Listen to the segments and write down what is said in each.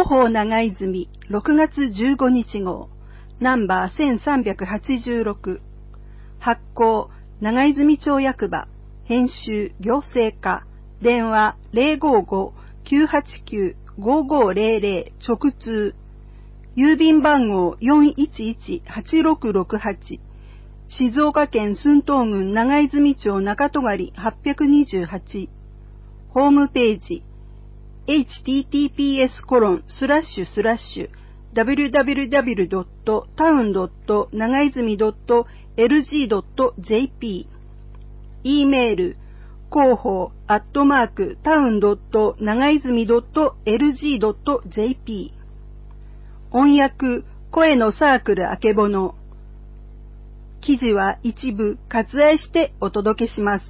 広報長泉6月15日号ナンバー1386発行長泉町役場編集行政課電話055-989-5500直通郵便番号411-8668静岡県駿東郡長泉町中戸狩828ホームページhttps://www.town.nagaizumi.lg.jp e メール広報@town.nagaizumi.lg.jp 音訳声のサークルあけぼの記事は一部割愛してお届けします。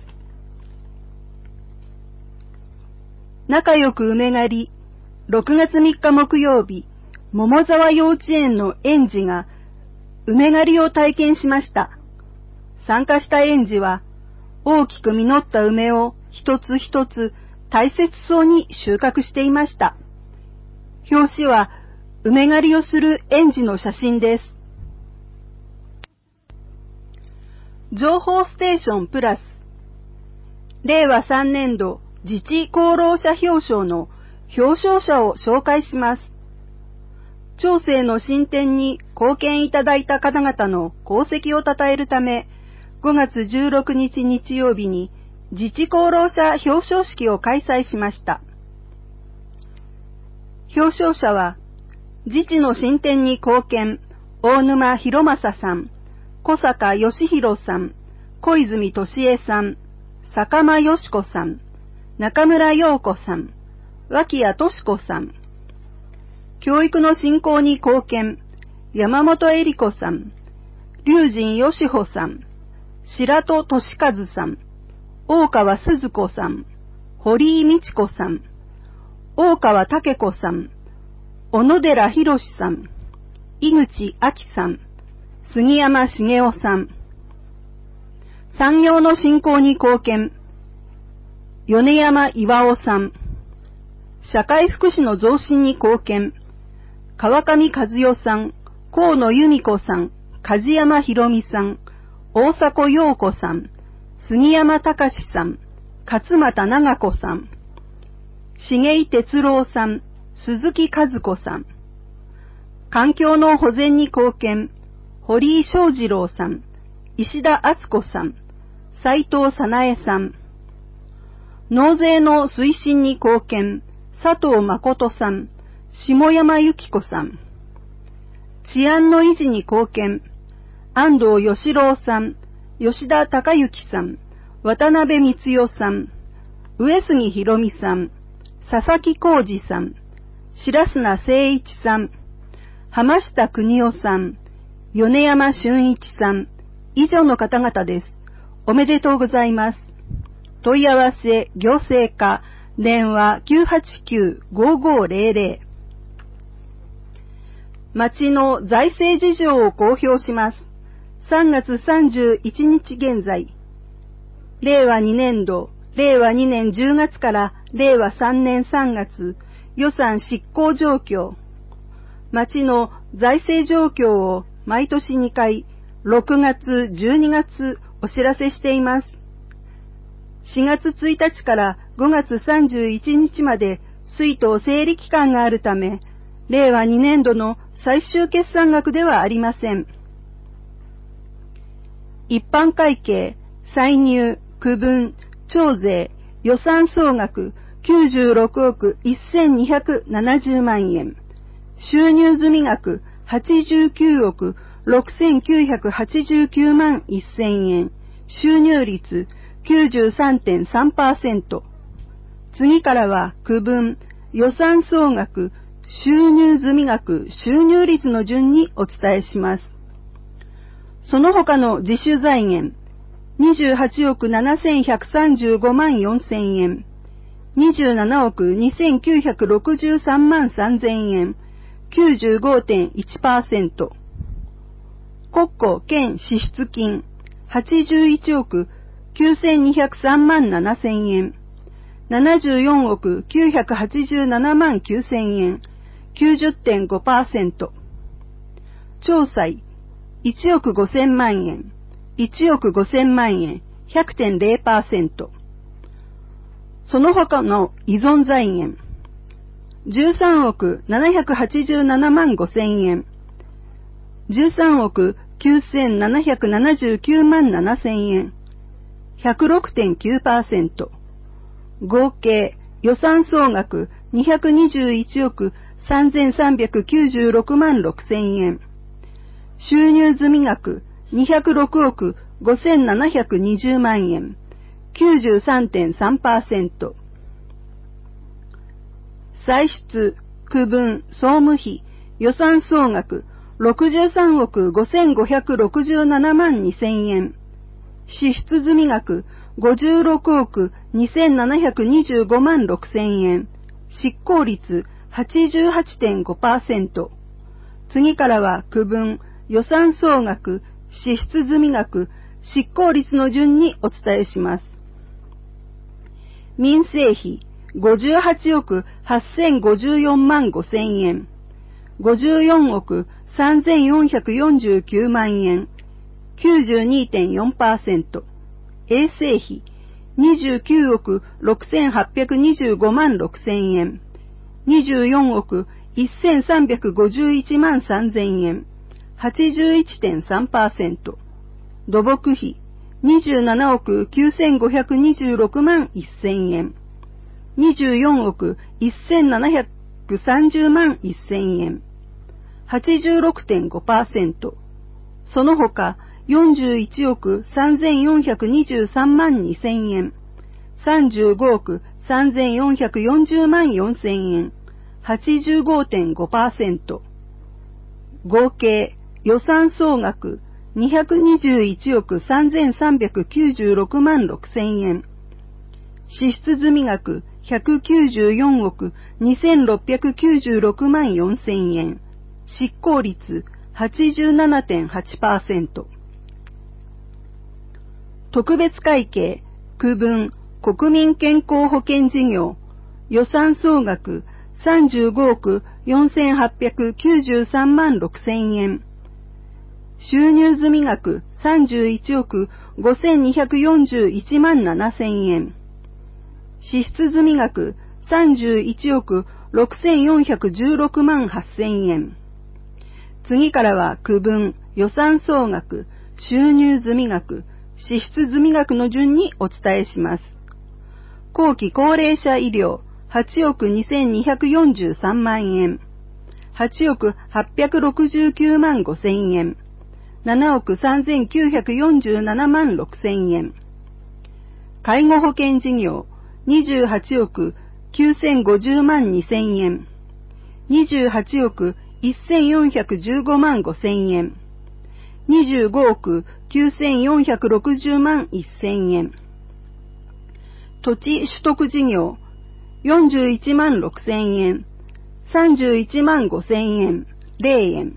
仲良く梅狩り6月3日木曜日、桃沢幼稚園の園児が梅狩りを体験しました。参加した園児は大きく実った梅を一つ一つ大切そうに収穫していました。表紙は梅狩りをする園児の写真です。情報ステーションプラス令和3年度自治功労者表彰の表彰者を紹介します。町政の進展に貢献いただいた方々の功績を称えるため、5月16日日曜日に自治功労者表彰式を開催しました。表彰者は、自治の進展に貢献、大沼博正さん、小坂義弘さん、小泉俊恵さん、坂間よし子さん、中村陽子さん、脇谷敏子さん。教育の振興に貢献、山本恵里子さん、龍神義穂さん、白戸俊和さん、大川鈴子さん、堀井美智子さん、大川武子さん、小野寺博さん、井口明さん、杉山茂雄さん。産業の振興に貢献、米山巌さん。社会福祉の増進に貢献、川上和代さん、河野由美子さん、梶山博美さん、大迫陽子さん、杉山隆さん、勝俣長子さん。重井哲郎さん、鈴木和子さん。環境の保全に貢献、堀井翔二郎さん、石田敦子さん、斉藤早苗さん。納税の推進に貢献、佐藤誠さん、下山由紀子さん。治安の維持に貢献、安藤義郎さん、吉田孝之さん、渡辺光代さん、上杉博美さん、佐々木浩二さん、白砂誠一さん、浜下邦夫さん、米山俊一さん、以上の方々です。おめでとうございます。問い合わせ行政課電話 989-5500 町の財政事情を公表します。3月31日現在、令和2年度、令和2年10月から令和3年3月、予算執行状況、町の財政状況を毎年2回、6月、12月お知らせしています。4月1日から5月31日まで出納整理期間があるため、令和2年度の最終決算額ではありません。一般会計、歳入、区分、徴税、予算総額96億1270万円。収入済額89億6989万1000円。収入率 93.3%。次からは区分、予算総額、収入済額、収入率の順にお伝えします。その他の自主財源、28億7135万4000円。27億2963万3000円。95.1%。国庫兼支出金、81億9203万7000円。74億987万9000円。 90.5%。調債、1億5000万円、1億5000万円、100.0%。その他の依存財源、13億787万5千円、13億9779万7千円、106.9%。合計予算総額221億3396万6千円。収入済額206億5720万円。93.3%。歳出、区分、総務費、予算総額63億5567万2千円。支出済額56億2725万6千円。執行率 88.5%。次からは区分、予算総額、支出済額、執行率の順にお伝えします。民生費58億8054万5千円。54億3449万円。92.4%。衛生費29億6825万6千円。24億1351万3千円。81.3%。土木費27億9526万1000円。24億1730万1000円。86.5%。その他、41億3423万2000円。35億3440万4000円。85.5%。合計、予算総額221億3396万6千円。支出済額194億2696万4千円。執行率 87.8%。特別会計、区分、国民健康保険事業、予算総額35億4893万6千円。収入済額31億5241万7千円。支出済額31億6416万8千円。次からは区分、予算総額、収入済額、支出済額の順にお伝えします。後期高齢者医療8億2243万円。8億869万5千円。7億3947万6千円。介護保険事業28億9050万2千円。28億1415万5千円。25億9460万1千円。土地取得事業41万6千円。31万5千円。0円。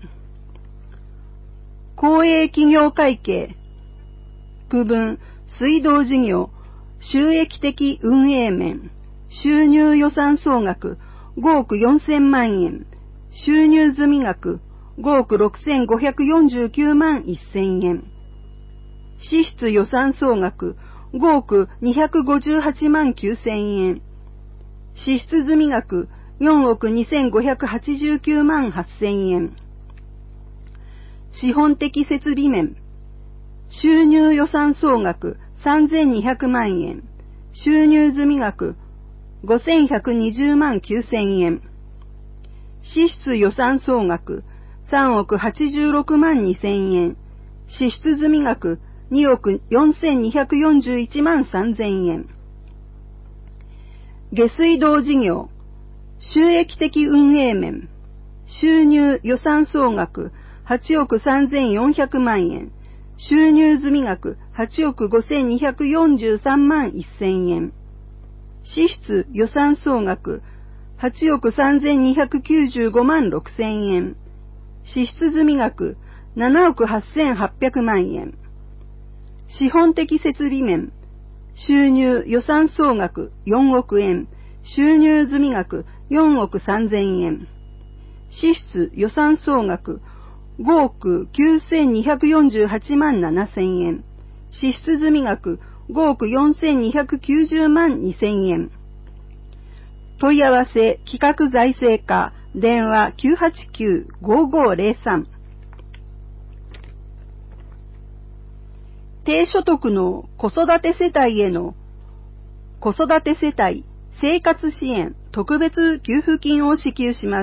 公営企業会計、区分、水道事業、収益的運営面、収入予算総額5億4千万円、収入済額5億6549万1千円、支出予算総額5億258万9千円、支出済額4億2589万8千円、資本的設備面、収入予算総額3200万円、収入済額5120万9000円、支出予算総額3億86万2000円、支出済額2億4241万3000円。下水道事業、収益的運営面、収入予算総額8億3400万円、収入済額8億5243万1000円、支出予算総額8億3295万6000円、支出済額7億8800万円、資本的設備面、収入予算総額4億円、収入済額4億3000円、 支出予算総額5億9248万7000円。支出済額5億4290万2000円。問い合わせ企画財政課電話 989-5503。低所得の子育て世帯への子育て世帯生活支援特別給付金を支給します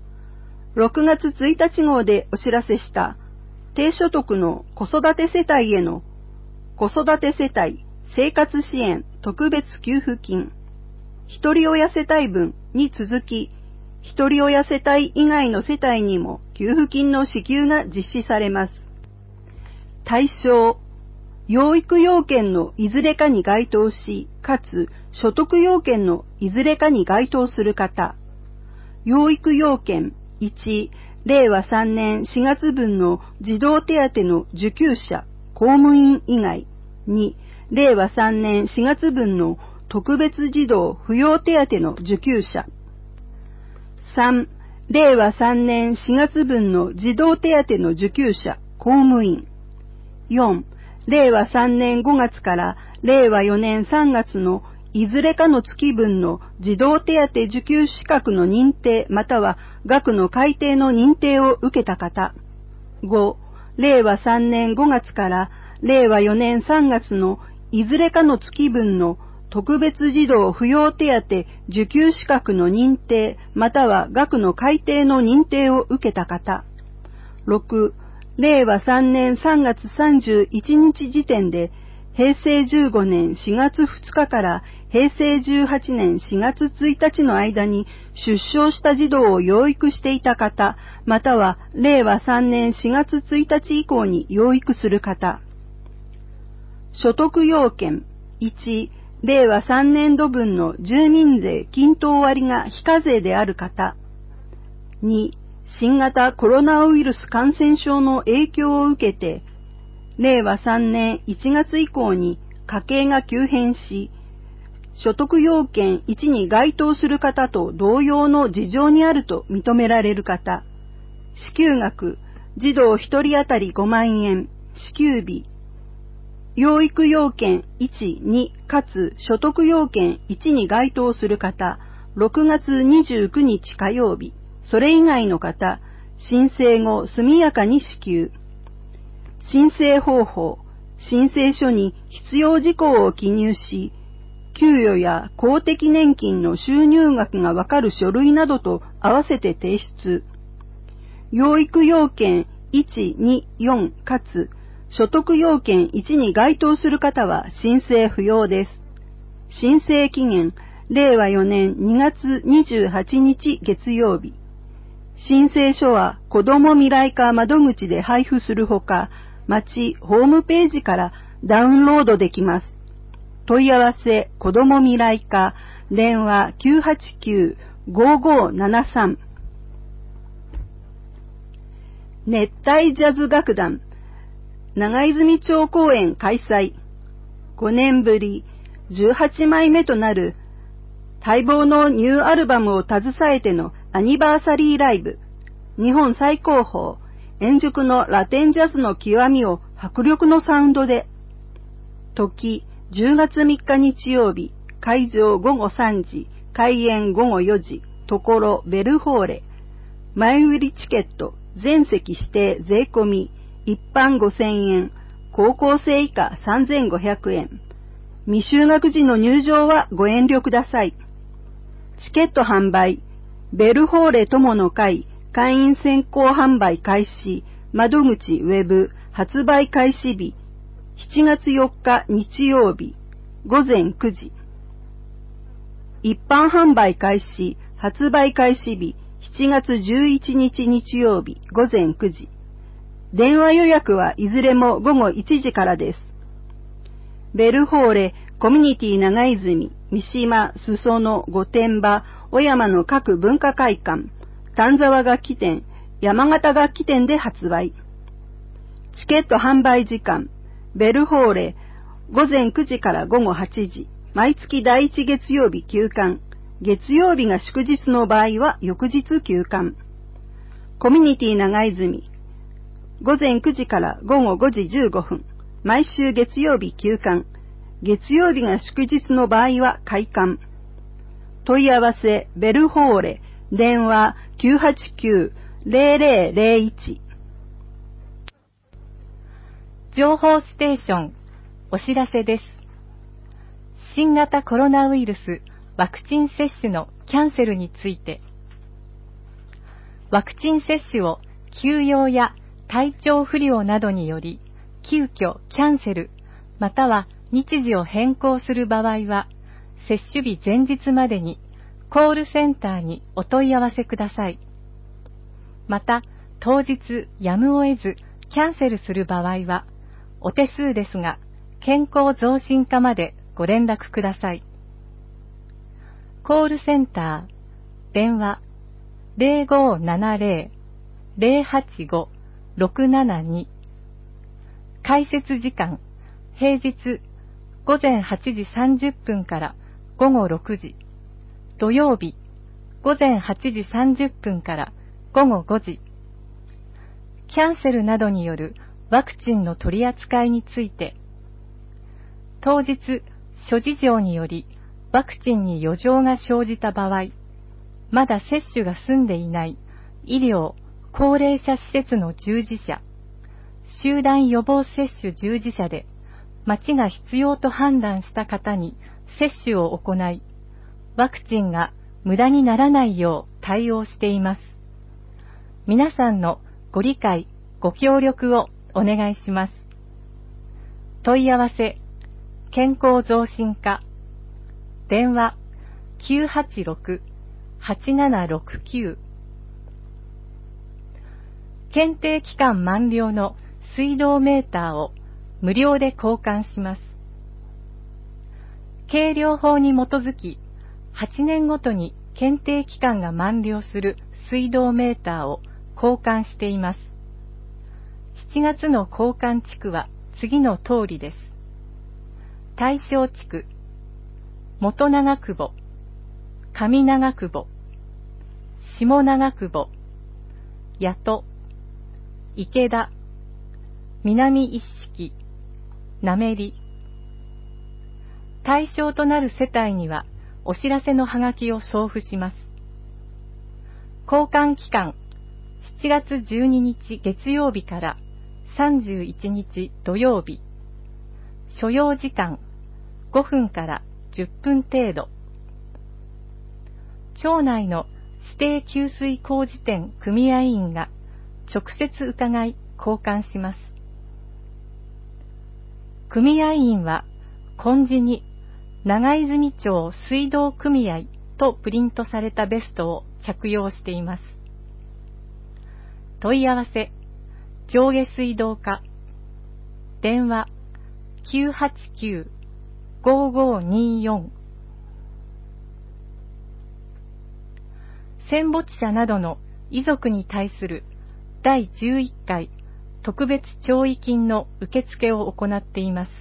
。6月1日号でお知らせした低所得の子育て世帯への子育て世帯生活支援特別給付金一人親世帯分に続き、一人親世帯以外の世帯にも給付金の支給が実施されます。対象、養育要件のいずれかに該当し、かつ所得要件のいずれかに該当する方。養育要件1、令和3年4月分の児童手当の受給者、公務員以外。2、令和3年4月分の特別児童扶養手当の受給者。3、令和3年4月分の児童手当の受給者、公務員。4、令和3年5月から令和4年3月のいずれかの月分の児童手当受給資格の認定または額の改定の認定を受けた方。5、令和3年5月から令和4年3月のいずれかの月分の特別児童扶養手当受給資格の認定または額の改定の認定を受けた方。6、令和3年3月31日時点で平成15年4月2日から平成18年4月1日の間に出生した児童を養育していた方、または令和3年4月1日以降に養育する方。所得要件1、令和3年度分の住民税均等割が非課税である方。2、新型コロナウイルス感染症の影響を受けて、令和3年1月以降に家計が急変し、所得要件1に該当する方と同様の事情にあると認められる方。支給額、児童1人当たり5万円、支給日。養育要件1、2かつ所得要件1に該当する方、6月29日火曜日、それ以外の方、申請後速やかに支給。申請方法、申請書に必要事項を記入し、給与や公的年金の収入額がわかる書類などと合わせて提出。養育要件1、2、4かつ所得要件1に該当する方は申請不要です。申請期限、令和4年2月28日月曜日。申請書は子ども未来課窓口で配布するほか、町ホームページからダウンロードできます。問い合わせ子ども未来課電話 989-5573。熱帯ジャズ楽団長泉町公演開催。5年ぶり18枚目となる待望のニューアルバムを携えてのアニバーサリーライブ。日本最高峰、円熟のラテンジャズの極みを迫力のサウンドで。時、10月3日日曜日、会場午後3時、開演午後4時、ところベルホーレ。前売りチケット、全席指定税込み、一般5000円、高校生以下3500円。未就学時の入場はご遠慮ください。チケット販売、ベルホーレ友の会、会員先行販売開始、窓口ウェブ、発売開始日、7月4日日曜日、午前9時。一般販売開始、発売開始日、7月11日日曜日、午前9時。電話予約はいずれも午後1時からです。ベルホーレ、コミュニティ長泉、三島、裾野、御殿場、小山の各文化会館、丹沢楽器店、山形楽器店で発売。チケット販売時間、ベルホーレ、午前9時から午後8時、毎月第1月曜日休館、月曜日が祝日の場合は翌日休館。 コミュニティ長泉、午前9時から午後5時15分、毎週月曜日休館、月曜日が祝日の場合は開館。問い合わせ、ベルホーレ、電話 989-0001。 情報ステーション、お知らせです。新型コロナウイルスワクチン接種のキャンセルについて、ワクチン接種を休養や体調不良などにより急遽キャンセルまたは日時を変更する場合は、接種日前日までにコールセンターにお問い合わせください。また、当日やむを得ずキャンセルする場合は、お手数ですが、健康増進課までご連絡ください。コールセンター、電話 0570-085-672。開設時間、平日午前8時30分から午後6時、土曜日午前8時30分から午後5時。キャンセルなどによるワクチンの取り扱いについて、当日諸事情によりワクチンに余剰が生じた場合、まだ接種が済んでいない医療・高齢者施設の従事者、集団予防接種従事者で町が必要と判断した方に接種を行い、ワクチンが無駄にならないよう対応しています。皆さんのご理解、ご協力をお願いします。問い合わせ、健康増進課、電話 986-8769。検定期間満了の水道メーターを無料で交換します。計量法に基づき、8年ごとに検定期間が満了する水道メーターを交換しています。7月の交換地区は次の通りです。大正地区、元長久保、上長久保、下長久保、八戸、池田、南一色、滑り。対象となる世帯にはお知らせのハガキを送付します。交換期間、7月12日月曜日から31日土曜日。所要時間5分から10分程度。町内の指定給水工事店組合員が直接伺い交換します。組合員は紺地に長泉町水道組合とプリントされたベストを着用しています。問い合わせ、上下水道課、電話 989-5524。戦没者などの遺族に対する第11回特別弔慰金の受付を行っています。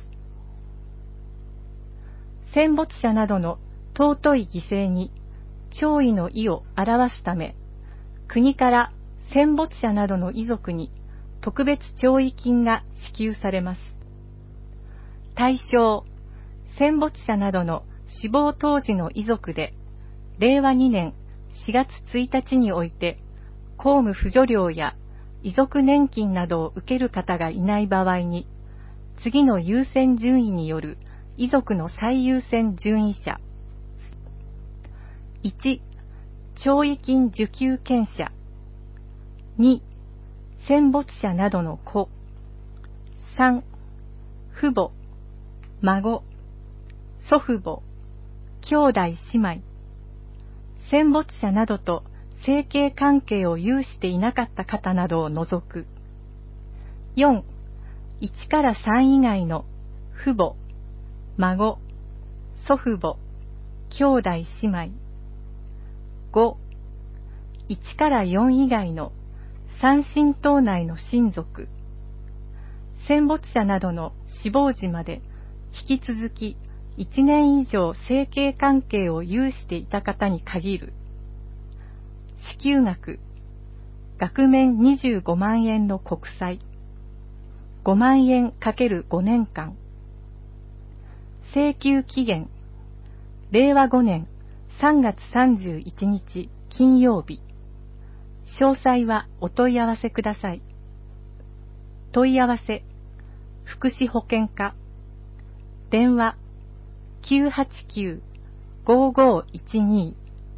戦没者などの尊い犠牲に弔意の意を表すため、国から戦没者などの遺族に特別弔慰金が支給されます。対象、戦没者などの死亡当時の遺族で、令和2年4月1日において、公務扶助料や遺族年金などを受ける方がいない場合に、次の優先順位による遺族の最優先順位者。1、弔慰金受給権者。2、戦没者などの子。3、父母、孫、祖父母、兄弟姉妹。戦没者などと生計関係を有していなかった方などを除く。4、1から3以外の父母、孫、祖父母、兄弟姉妹。5、1から4以外の三親等内の親族。戦没者などの死亡時まで引き続き1年以上生計関係を有していた方に限る。支給額額面25万円の国債。5万円 ×5 年間。請求期限。令和5年3月31日金曜日。詳細はお問い合わせください。問い合わせ、福祉保険課。電話、989-5512。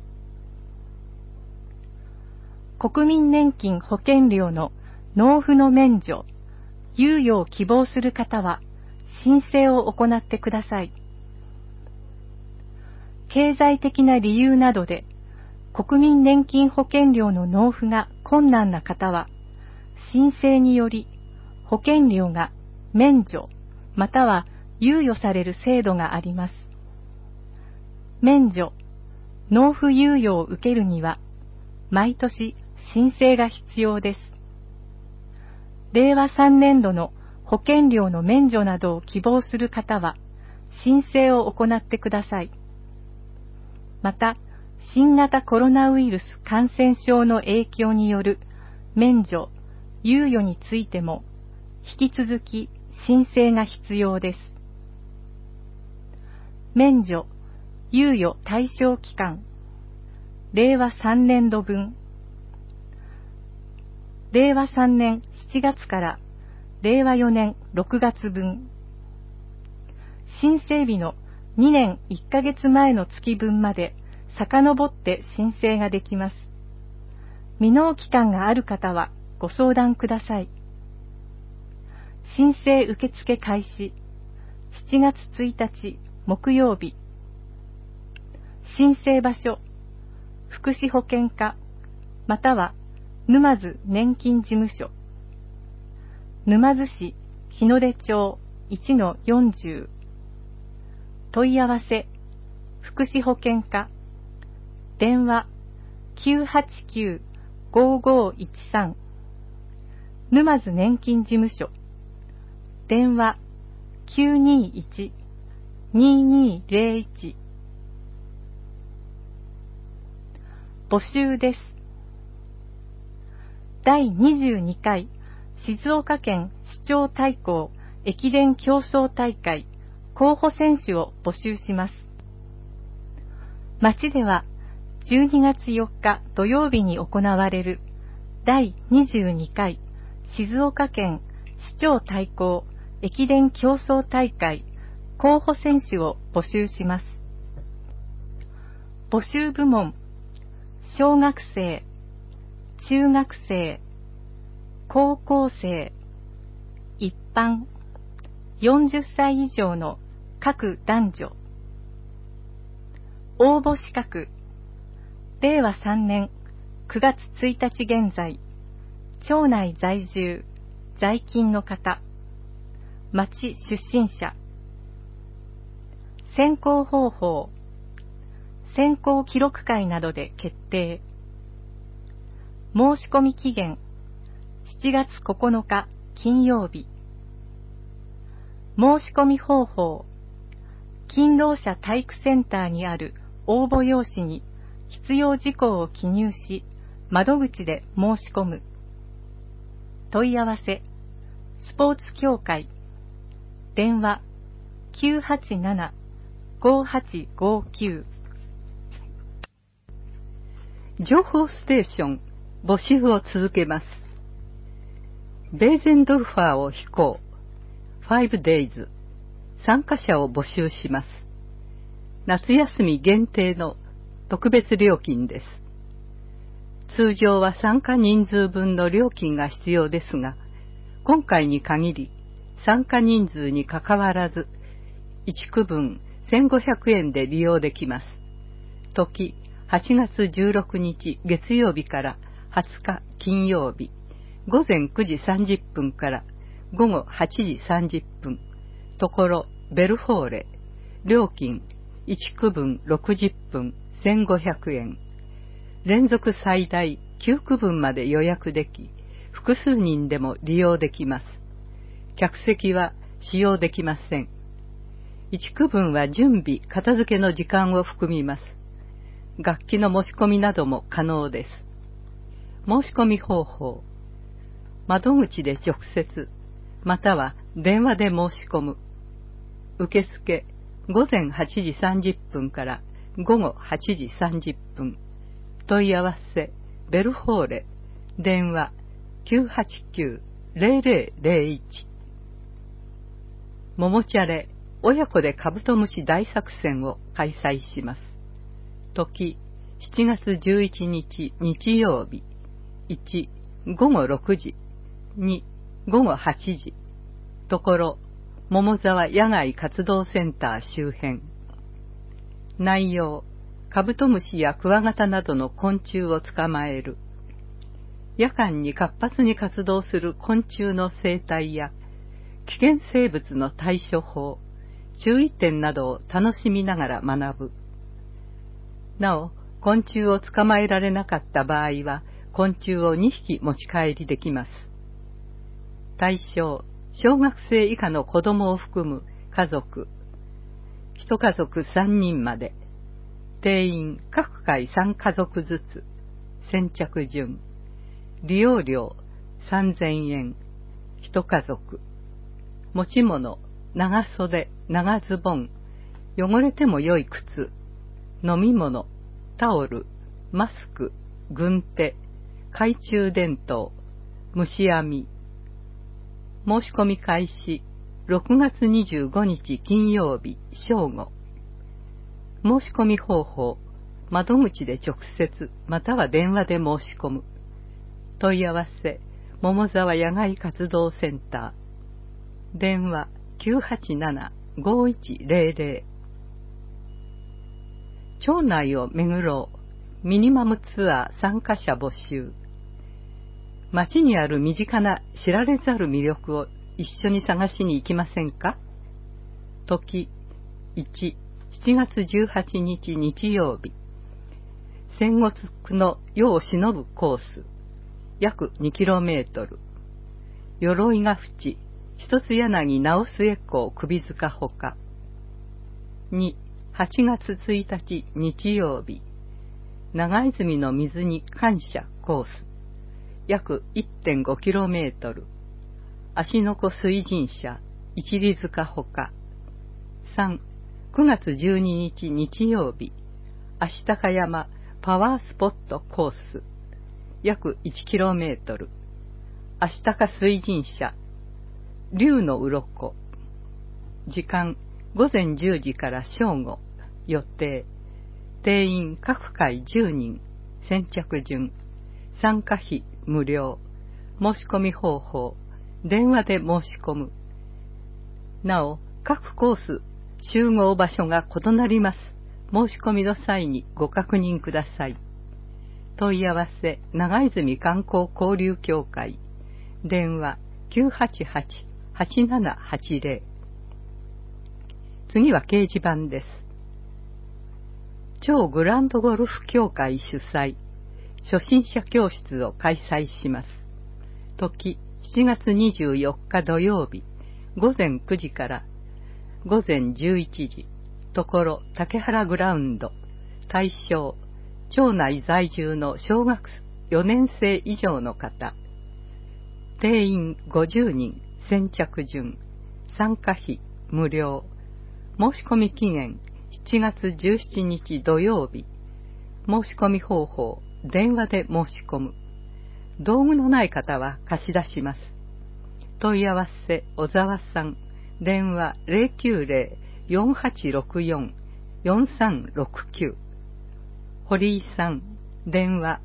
国民年金保険料の納付の免除、猶予を希望する方は、申請を行ってください。経済的な理由などで、国民年金保険料の納付が困難な方は、申請により保険料が免除または猶予される制度があります。免除、納付猶予を受けるには、毎年申請が必要です。令和3年度の保険料の免除などを希望する方は、申請を行ってください。また、新型コロナウイルス感染症の影響による免除、猶予についても、引き続き申請が必要です。免除、猶予対象期間、令和3年度分。令和3年7月から令和4年6月分。申請日の2年1ヶ月前の月分まで遡って申請ができます。未納期間がある方はご相談ください。申請受付開始7月1日木曜日。申請場所、福祉保険課または沼津年金事務所。沼津市日の出町 1-40。問い合わせ、福祉保険課。電話 989-5513。沼津年金事務所。電話 921-2201。募集です。第22回静岡県市長対抗駅伝競争大会候補選手を募集します。町では12月4日土曜日に行われる第22回静岡県市長対抗駅伝競争大会候補選手を募集します。募集部門、小学生、中学生、高校生、一般、40歳以上の各男女。応募資格、令和3年9月1日現在、町内在住、在勤の方、町出身者。選考方法、選考記録会などで決定。申し込み期限、7月9日金曜日。申し込み方法、勤労者体育センターにある応募用紙に必要事項を記入し、窓口で申し込む。問い合わせ、スポーツ協会。電話、987-5859。 情報ステーション、募集を続けます。ベーゼンドルファーを飛行、5 days、参加者を募集します。夏休み限定の特別料金です。通常は参加人数分の料金が必要ですが、今回に限り参加人数にかかわらず、1区分1500円で利用できます。時、8月16日月曜日から20日金曜日、午前9時30分から午後8時30分、ところベルフォーレ、料金1区分60分1500円。連続最大9区分まで予約でき、複数人でも利用できます。客席は使用できません。1区分は準備、片付けの時間を含みます。楽器の持ち込みなども可能です。 申し込み方法。窓口で直接、または電話で申し込む。受付、午前8時30分から午後8時30分。問い合わせ、ベルホーレ、電話 989-0001。ももちゃれ、親子でカブトムシ大作戦を開催します。時、7月11日日曜日。1、午後6時。2、午後8時。ところ、桃沢野外活動センター周辺。内容、カブトムシやクワガタなどの昆虫を捕まえる。夜間に活発に活動する昆虫の生態や、危険生物の対処法、注意点などを楽しみながら学ぶ。なお、昆虫を捕まえられなかった場合は、昆虫を2匹持ち帰りできます。対象、小学生以下の子供を含む家族、1家族3人まで、定員各回3家族ずつ、先着順、利用料3000円、1家族、持ち物、長袖、長ズボン、汚れても良い靴、飲み物、タオル、マスク、軍手、懐中電灯、虫網。申し込み開始、6月25日金曜日正午。申し込み方法、窓口で直接または電話で申し込む。問い合わせ、桃沢野外活動センター。電話 987-5100。町内を巡ろう。ミニマムツアー参加者募集。町にある身近な知られざる魅力を一緒に探しに行きませんか？時、1、7月18日日曜日。仙骨の世を忍ぶコース。約 2km。鎧ヶ淵、一つ柳直末港首塚ほか。2、8月1日日曜日。長泉の水に感謝コース。約 1.5km。芦ノ湖水神社、一里塚ほか。3、9月12日日曜日。足高山パワースポットコース。約 1km。足高水神社、竜の鱗。時間、午前10時から正午。予定。定員各回10人。先着順。参加費無料。申し込み方法。電話で申し込む。なお、各コース、集合場所が異なります。申し込みの際にご確認ください。問い合わせ、長泉観光交流協会。電話 988-8780。次は掲示板です。超グランドゴルフ協会主催、初心者教室を開催します。時、7月24日土曜日、午前9時から午前11時、ところ竹原グラウンド。対象、町内在住の小学4年生以上の方。定員50人、先着順。参加費無料。申し込み期限7月17日土曜日。申し込み方法、電話で申し込む。道具のない方は貸し出します。問い合わせ、小沢さん。電話 090-4864-4369。堀井さん。電話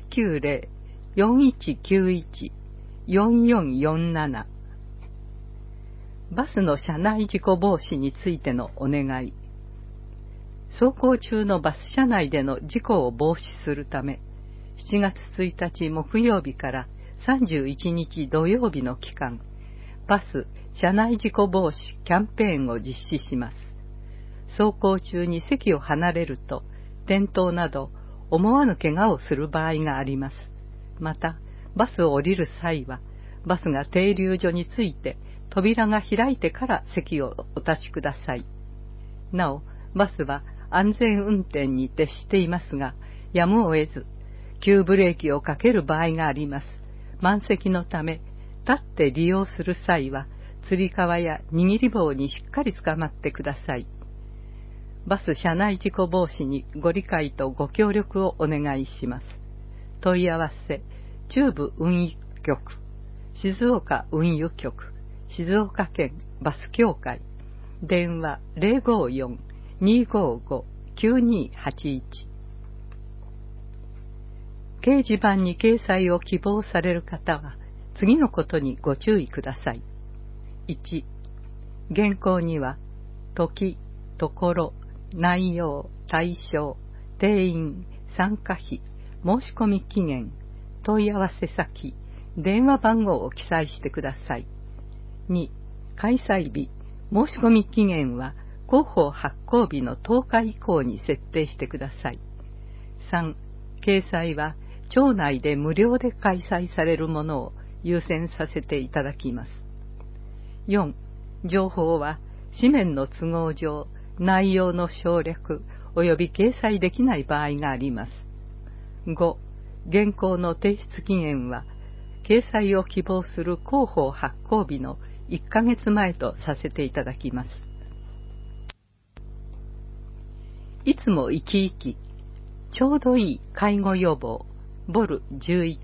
090-4191-4447。バスの車内事故防止についてのお願い。走行中のバス車内での事故を防止するため、7月1日木曜日から31日土曜日の期間、バス車内事故防止キャンペーンを実施します。走行中に席を離れると、転倒など思わぬ怪我をする場合があります。また、バスを降りる際は、バスが停留所について扉が開いてから席をお立ちください。なお、バスは安全運転に徹していますが、やむを得ず、 急ブレーキをかける場合があります。満席のため、立って利用する際は、つり革や握り棒にしっかりつかまってください。バス車内事故防止にご理解とご協力をお願いします。問い合わせ、中部運輸局、静岡運輸局、静岡県バス協会、電話 054-255-9281。掲示板に掲載を希望される方は、次のことにご注意ください。1、原稿には、時、ところ、内容、対象、定員、参加費、申込期限、問い合わせ先、電話番号を記載してください。2、開催日、申込期限は広報発行日の10日以降に設定してください。3、掲載は町内で無料で開催されるものを優先させていただきます。4、情報は紙面の都合上、内容の省略及び掲載できない場合があります。5、原稿の提出期限は、掲載を希望する広報発行日の1ヶ月前とさせていただきます。いつも生き生き、ちょうどいい介護予防、ボル11。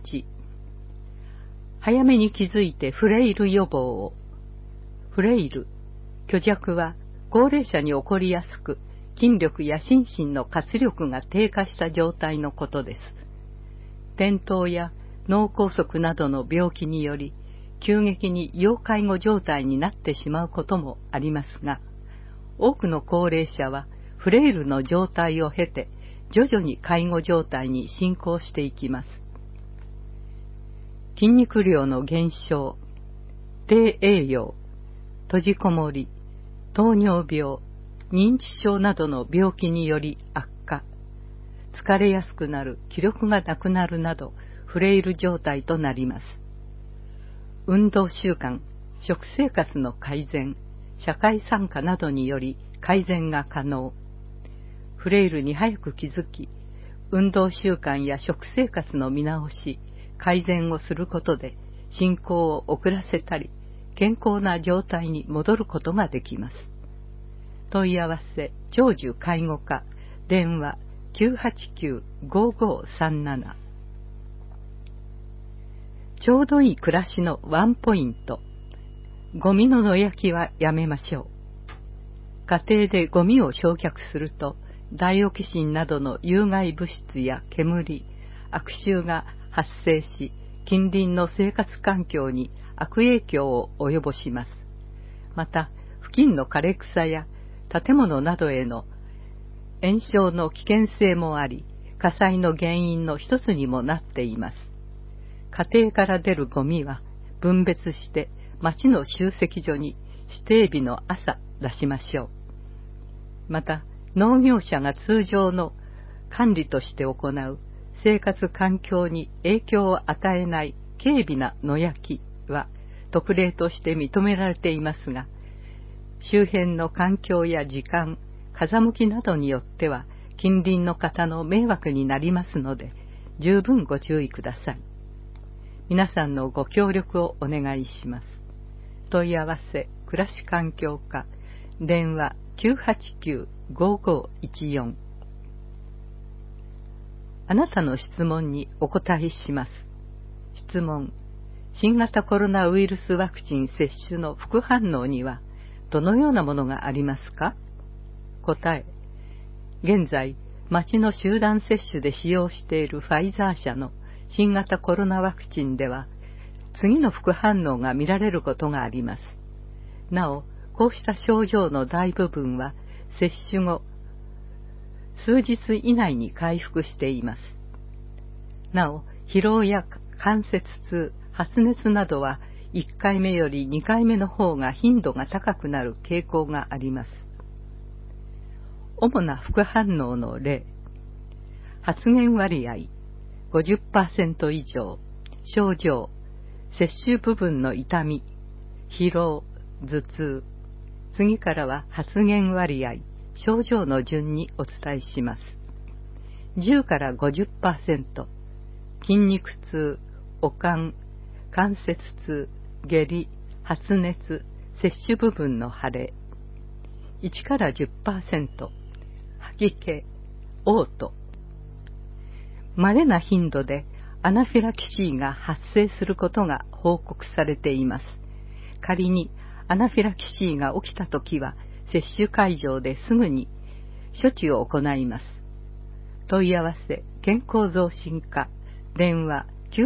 早めに気づいてフレイル予防を。フレイル、虚弱は高齢者に起こりやすく、筋力や心身の活力が低下した状態のことです。転倒や脳梗塞などの病気により、急激に要介護状態になってしまうこともありますが、多くの高齢者はフレイルの状態を経て、徐々に介護状態に進行していきます。筋肉量の減少、低栄養、閉じこもり、糖尿病、認知症などの病気により悪化、疲れやすくなる、気力がなくなるなど、フレイル状態となります。運動習慣、食生活の改善、社会参加などにより改善が可能。フレイルに早く気づき、運動習慣や食生活の見直し、改善をすることで進行を遅らせたり、健康な状態に戻ることができます。問い合わせ、長寿介護課、電話 989-5537。ちょうどいい暮らしのワンポイント。ゴミの野焼きはやめましょう。家庭でゴミを焼却すると、ダイオキシンなどの有害物質や煙、悪臭が発生し、近隣の生活環境に悪影響を及ぼします。また、付近の枯れ草や建物などへの延焼の危険性もあり、火災の原因の一つにもなっています。家庭から出るゴミは分別して町の集積所に指定日の朝出しましょう。また、農業者が通常の管理として行う生活環境に影響を与えない軽微な野焼きは特例として認められていますが、周辺の環境や時間、風向きなどによっては近隣の方の迷惑になりますので、十分ご注意ください。皆さんのご協力をお願いします。問い合わせ、暮らし環境課、電話 989-5514。あなたの質問にお答えします。質問、新型コロナウイルスワクチン接種の副反応にはどのようなものがありますか？答え、現在、町の集団接種で使用しているファイザー社の新型コロナワクチンでは、次の副反応が見られることがあります。なお、こうした症状の大部分は、接種後、数日以内に回復しています。なお、疲労や関節痛、発熱などは、1回目より2回目の方が頻度が高くなる傾向があります。主な副反応の例、発現割合 50% 以上、症状、接種部分の痛み、疲労、頭痛。次からは発現割合、症状の順にお伝えします。10から 50%、 筋肉痛、悪寒、関節痛、下痢、発熱、接種部分の腫れ。1から 10%、吐き気、嘔吐。稀な頻度でアナフィラキシーが発生することが報告されています。仮にアナフィラキシーが起きたときは、接種会場ですぐに処置を行います。問い合わせ、健康増進課、電話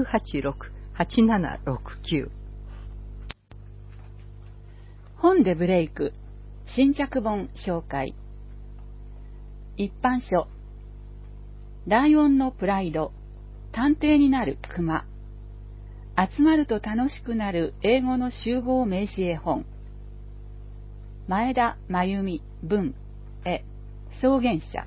986-8769。 本でブレイク、新着本紹介。一般書、ライオンのプライド、探偵になるクマ。集まると楽しくなる英語の集合名詞絵本。前田真由美文絵、草原社。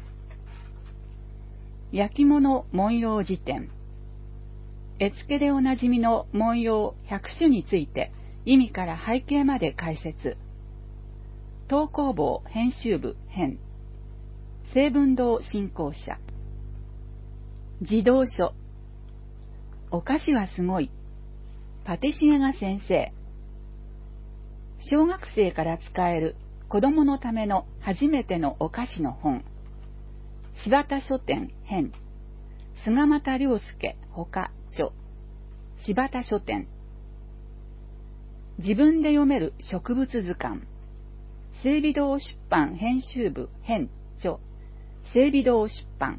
焼き物文様辞典。絵付けでおなじみの文様100種について意味から背景まで解説。東工房編集部編。成文堂新興社。児童書。お菓子はすごい。パティシエが先生。小学生から使える子供のための初めてのお菓子の本。柴田書店編。菅又良介ほか著。柴田書店。自分で読める植物図鑑。整備堂出版編集部編著。整備堂出版。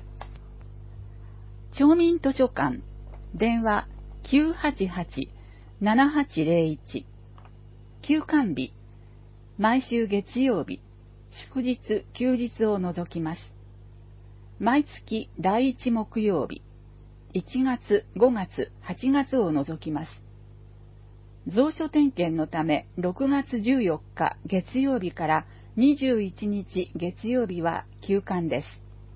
町民図書館。電話 988-7801。休館日。毎週月曜日、祝日、休日を除きます。毎月第1木曜日、1月、5月、8月を除きます。蔵書点検のため6月14日月曜日から21日月曜日は休館です。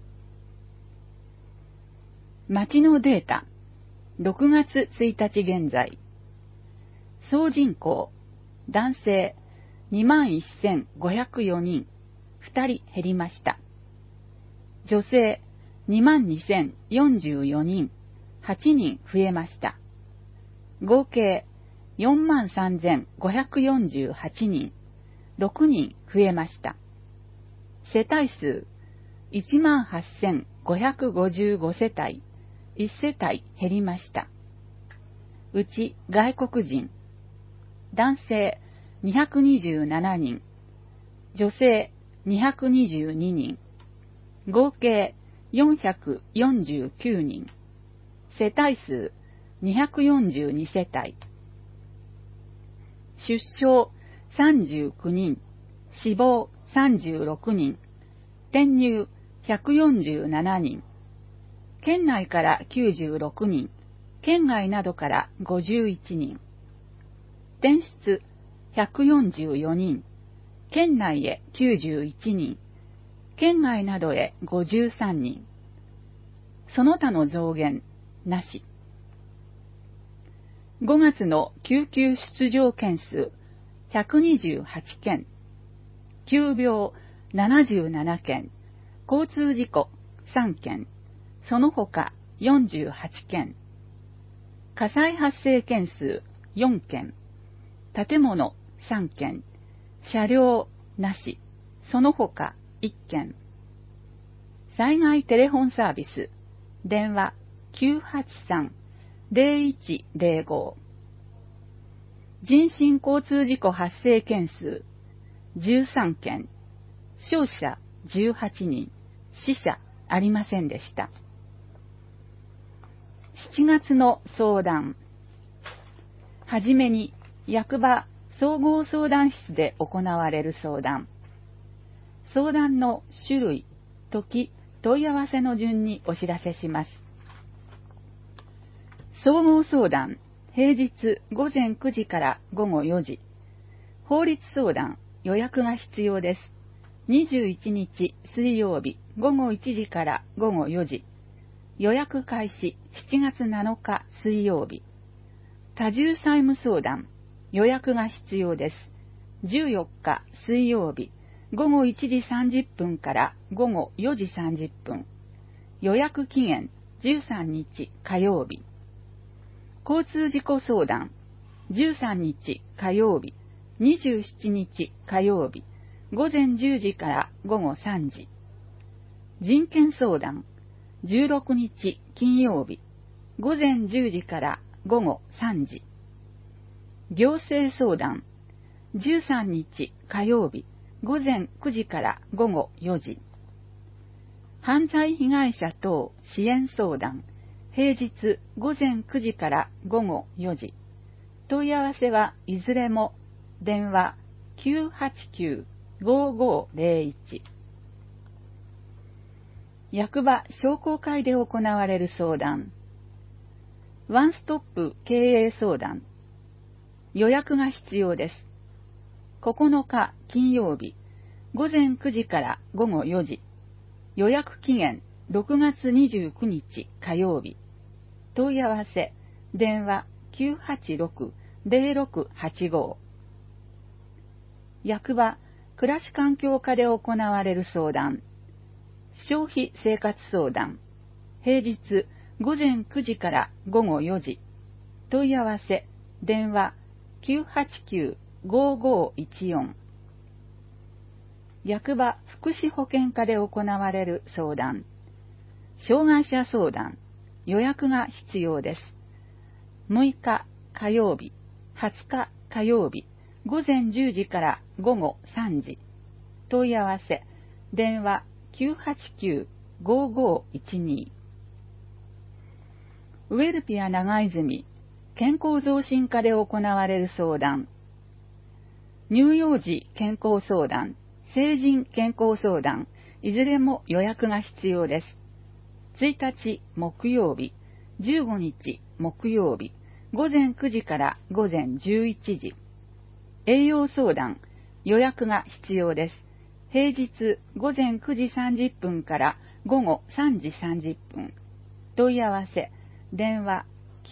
町のデータ、6月1日現在。総人口、男性21,504人、2人減りました。女性22,044人、8人増えました。合計43,548人、6人増えました。世帯数18,555世帯、1世帯減りました。うち外国人、男性227人、女性222人、合計449人、世帯数242世帯。出生39人、死亡36人、転入147人、県内から96人、県外などから51人、転出144人、県内へ91人、県外などへ53人、その他の増減なし。5月の救急出場件数128件、急病77件、交通事故3件、その他48件、火災発生件数4件、建物3件、車両なし、その他1件。災害テレフォンサービス、電話 983-0105。人身交通事故発生件数13件、傷者18人、死者ありませんでした。7月の相談。はじめに、役場総合相談室で行われる相談。相談の種類、時、問い合わせの順にお知らせします。総合相談、平日午前9時から午後4時。法律相談、予約が必要です。21日水曜日午後1時から午後4時。予約開始7月7日水曜日。多重債務相談、予約が必要です。14日水曜日午後1時30分から午後4時30分。予約期限 13日火曜日。交通事故相談、13日火曜日、27日火曜日、午前10時から午後3時。人権相談、16日金曜日、午前10時から午後3時。行政相談、13日火曜日、午前9時から午後4時。犯罪被害者等支援相談、平日午前9時から午後4時。問い合わせはいずれも電話 989-5501。役場商工会で行われる相談。ワンストップ経営相談。予約が必要です。9日金曜日、午前9時から午後4時。予約期限6月29日火曜日。問い合わせ、電話 986-0685。役場、暮らし環境課で行われる相談。消費生活相談。平日午前9時から午後4時。問い合わせ、電話 989-5514。役場福祉保健課で行われる相談。障害者相談。予約が必要です。6日火曜日、20日火曜日、午前10時から午後3時。問い合わせ、電話 989-5512。ウェルピア長泉、健康増進課で行われる相談。乳幼児健康相談、成人健康相談、いずれも予約が必要です。1日木曜日、15日木曜日、午前9時から午前11時。栄養相談、予約が必要です。平日午前9時30分から午後3時30分。問い合わせ、電話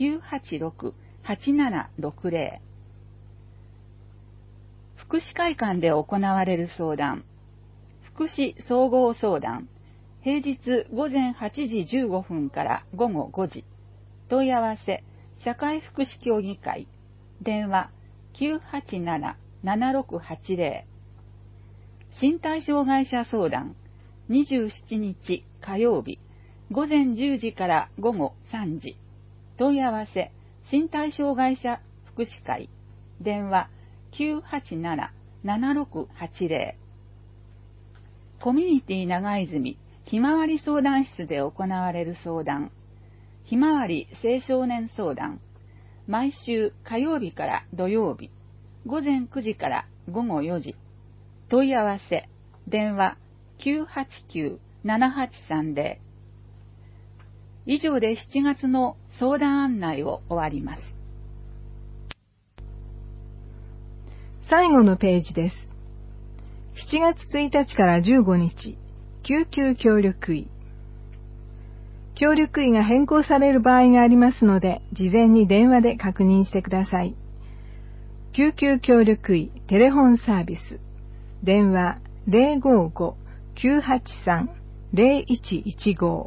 986-8760。福祉会館で行われる相談。福祉総合相談。平日午前8時15分から午後5時。問い合わせ、社会福祉協議会。電話 987-7680。身体障害者相談。27日火曜日。午前10時から午後3時。問い合わせ、身体障害者福祉会。電話 987-7680。コミュニティ長泉ひまわり相談室で行われる相談。ひまわり青少年相談。毎週火曜日から土曜日。午前9時から午後4時。問い合わせ、電話 989-7830。以上で7月の相談案内を終わります。 最後のページです。7月1日から15日、救急協力医。協力医が変更される場合がありますので、事前に電話で確認してください。救急協力医テレフォンサービス。電話 055-983-0115。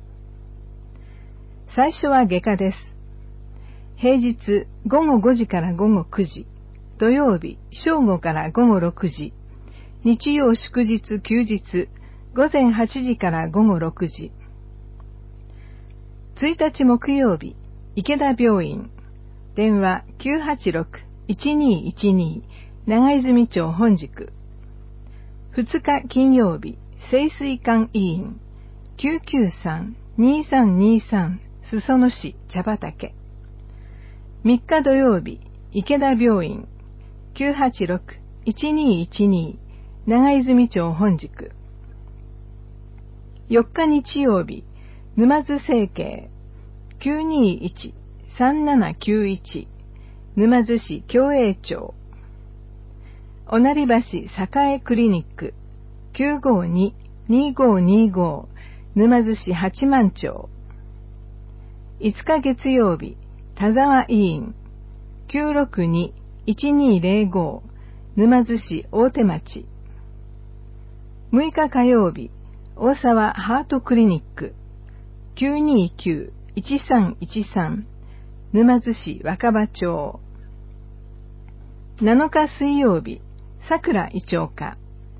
最初は外科です。平日午後5時から午後9時。土曜日正午から午後6時。日曜祝日休日午前8時から午後6時。1日木曜日池田病院。電話 986-1212 長泉町本宿。2日金曜日清水館医院。993-2323 裾野市茶畑。3日土曜日池田病院。986-1212 長泉町本宿。4日日曜日沼津整形。921-3791 沼津市共栄町。御成橋栄クリニック。952-2525 沼津市八幡町。5日月曜日田沢医院。962-1205 沼津市大手町。6日火曜日大沢ハートクリニック。 929-1313 沼津市若葉町。7日水曜日、桜井町課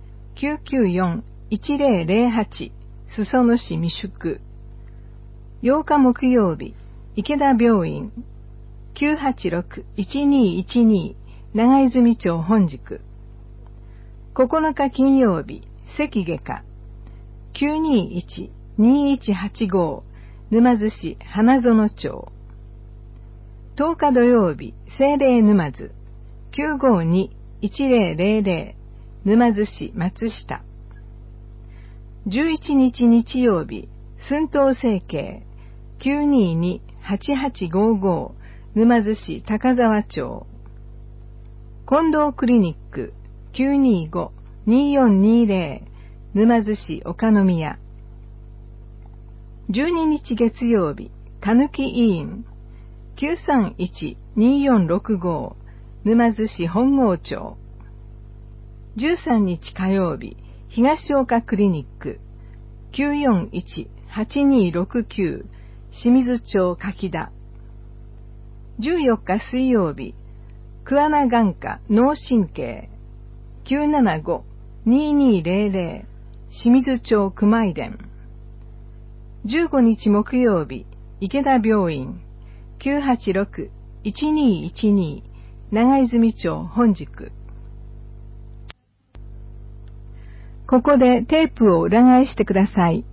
994-1008 裾野市未宿。8日木曜日、池田病院 986-1212 長泉町本宿。9日金曜日、関外科 921-2185 沼津市花園町。10日土曜日、聖霊沼津 952-1000 沼津市松下。11日日曜日、寸東整形 922-8855 沼津市高沢町。近藤クリニック 925-2420 沼津市岡宮。12日月曜日、かぬき医院 931-2465 沼津市本郷町。13日火曜日、東岡クリニック 941-8269 清水町柿田。14日水曜日、桑名眼科脳神経 975-2200 清水町熊井田。15日木曜日、池田病院 986-1212 長泉町本宿。ここでテープを裏返してください。